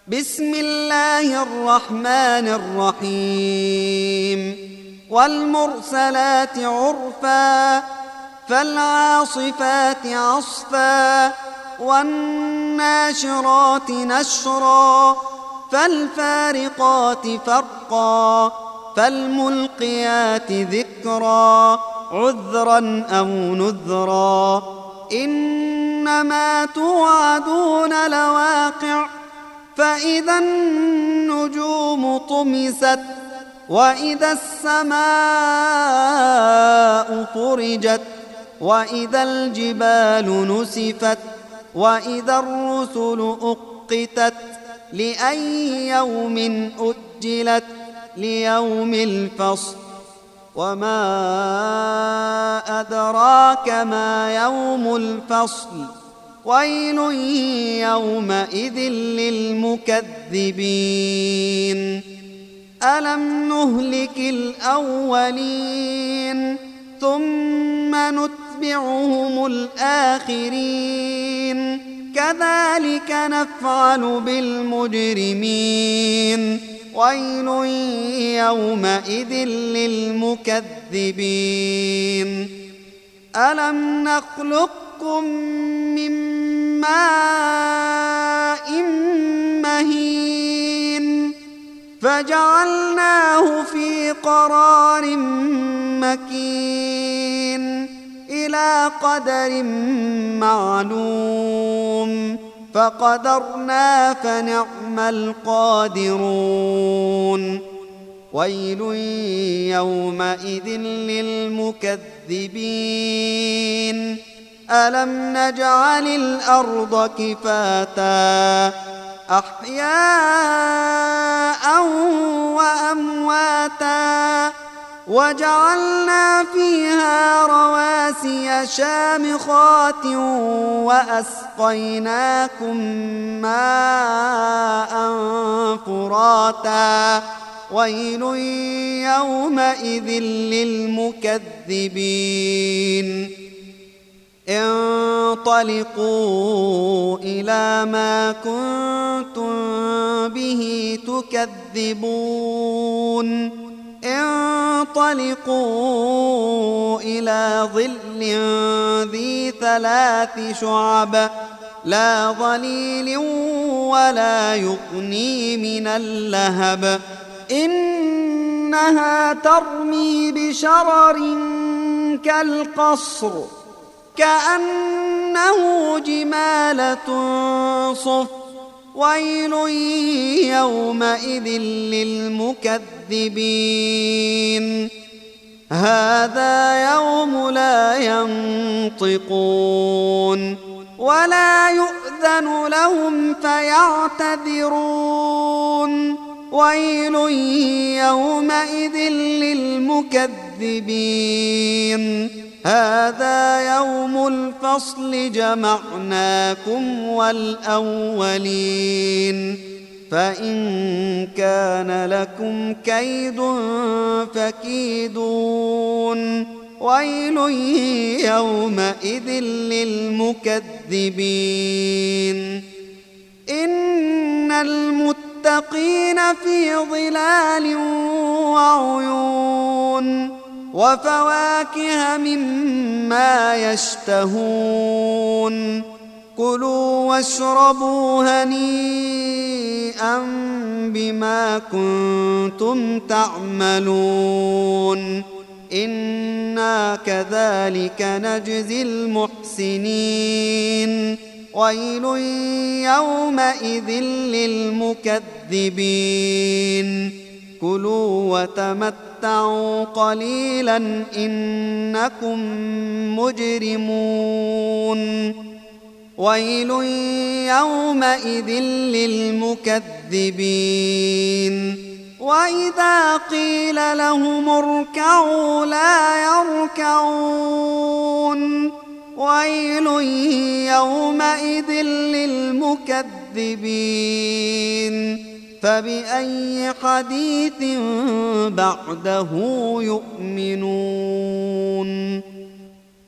بسم الله الرحمن الرحيم والمرسلات عرفا فالعاصفات عصفا والناشرات نشرا فالفارقات فرقا فالملقيات ذكرا عذرا أو نذرا إنما توعدون لواقع فإذا النجوم طمست وإذا السماء فرجت وإذا الجبال نسفت وإذا الرسل أقتت لأي يوم أجلت ليوم الفصل وما أدراك ما يوم الفصل ويل يومئذ للمكذبين ألم نهلك الأولين ثم نتبعهم الآخرين كذلك نفعل بالمجرمين ويل يومئذ للمكذبين ألم نخلقكم من ماء مهين فجعلناه في قرار مكين إلى قدر معلوم فقدرنا فنعم القادرون ويل يومئذ للمكذبين ألم نجعل الأرض كفاتا أحياء وأمواتا وجعلنا فيها رواسي شامخات وأسقيناكم ماء فراتا ويل يومئذ للمكذبين انطلقوا إلى ما كنتم به تكذبون انطلقوا إلى ظل ذي 3 شعب لا ظليل ولا يغني من اللهب إنها ترمي بشرر كالقصر كأنه جمالة صفر ويل يومئذ للمكذبين هذا يوم لا ينطقون ولا يؤذن لهم فيعتذرون ويل يومئذ للمكذبين هذا يوم الفصل جمعناكم والأولين فإن كان لكم كيد فكيدون ويل يومئذ للمكذبين إن المتقين في ظلال وعيون وفواكه مما يشتهون كلوا واشربوا هنيئا بما كنتم تعملون إنا كذلك نجزي المحسنين ويل يومئذ للمكذبين كلوا وتمتعوا قليلا إنكم مجرمون ويل يومئذ للمكذبين وإذا قيل لهم اركعوا لا يركعون ويل يومئذ للمكذبين فبأي حديث بعده يؤمنون